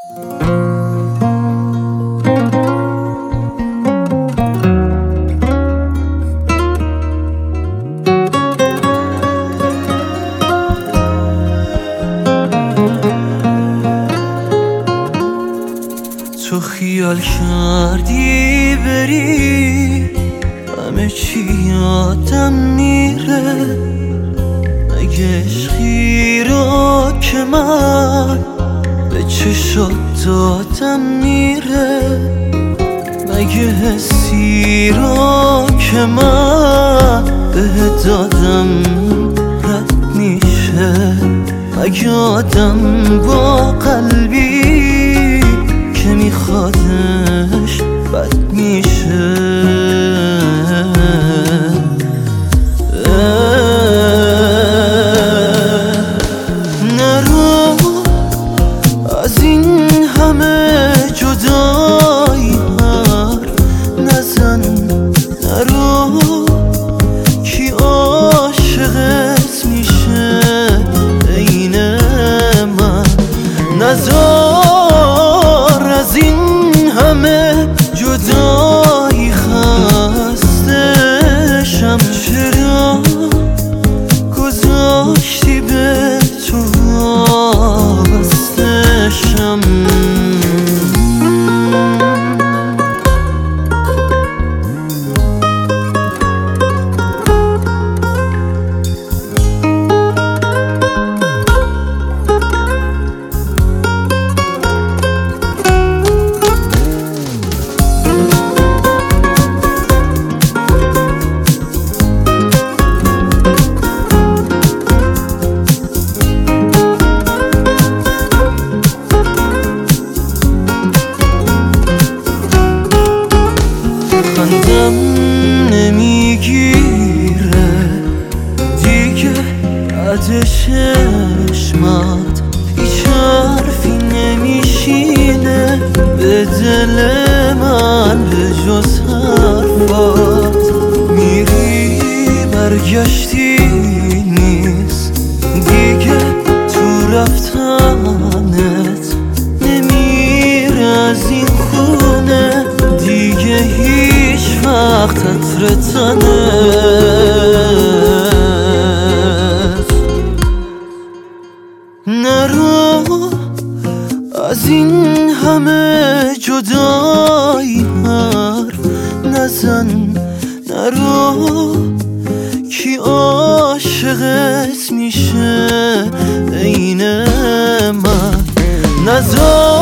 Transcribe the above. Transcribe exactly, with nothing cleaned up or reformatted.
تو خیال کردی بری همه چی یادم میره، مگه عشقی رو که من به چشات دادم میره، مگه حسی رو که من به دادم رد میشه، مگه آدم با قلبی که میخوادش بد میشه. نرو از این همه جدایی حرف نزن، نرو کی عاشقت میشه عین من، نزار از این همه جدایی خستشم، چرا گذاشتی به تو وابستشم. خندم نمیگیره دیگه عد چشمت، هیچ حرفی نمیشینه به دل من به جز حرفات، میری برگشتی نیست دیگه تو رفتنت، نمیره از این خونه دیگه هیچ وقت عطر تنت. نرو از این همه جدایی حرف نزن، نرو کی عاشقت میشه عین من، نزار